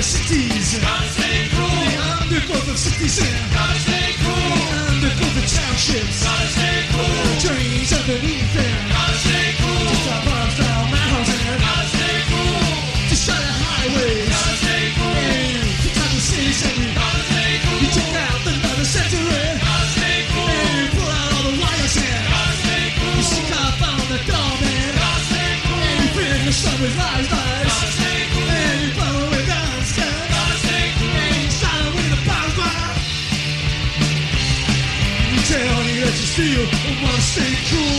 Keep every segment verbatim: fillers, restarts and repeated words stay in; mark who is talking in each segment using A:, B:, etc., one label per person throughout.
A: the sixties.
B: Gotta stay cool.
A: The undergrowth of sixties.
B: Gotta stay cool.
A: The undergrowth of townships.
B: Gotta stay cool.
A: Trains underneath them.
B: Gotta stay cool.
A: Just our bombs down mountains.
B: Gotta stay cool.
A: To shut the highways.
B: Gotta stay cool.
A: And to touch the city center.
B: Gotta stay cool.
A: You check out the another century.
B: Gotta stay cool.
A: And you pull out all the wires and
B: Gotta stay cool.
A: you stick up on the doorman.
B: Gotta stay cool.
A: And you fill the sun with lies, lies.
B: Gotta stay cool.
A: And you blow away guns, guns.
B: Gotta stay cool.
A: And you shine away the bombs, bombs. You tell me that you still wanna stay cool.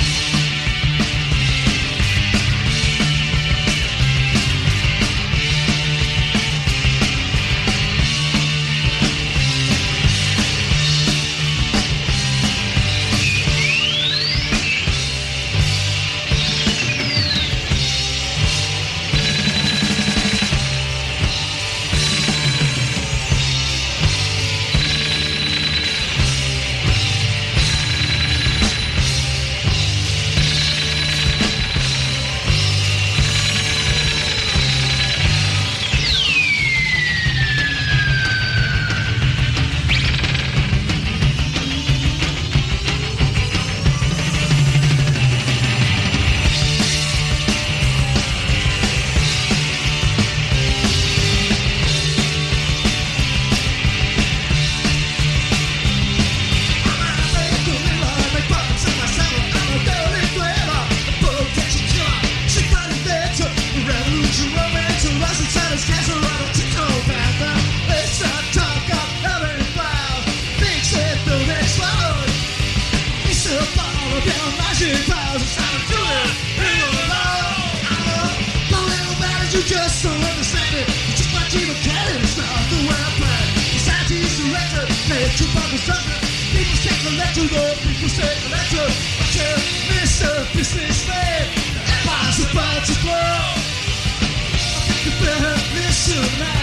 A: You just don't understand it. You just might even get it. It's not the way I plan. Society's directed. Made you fucking sucker. People say collector, though. People say collector. But you're Mister Businessman. Empire's about to blow. I think you better listen now.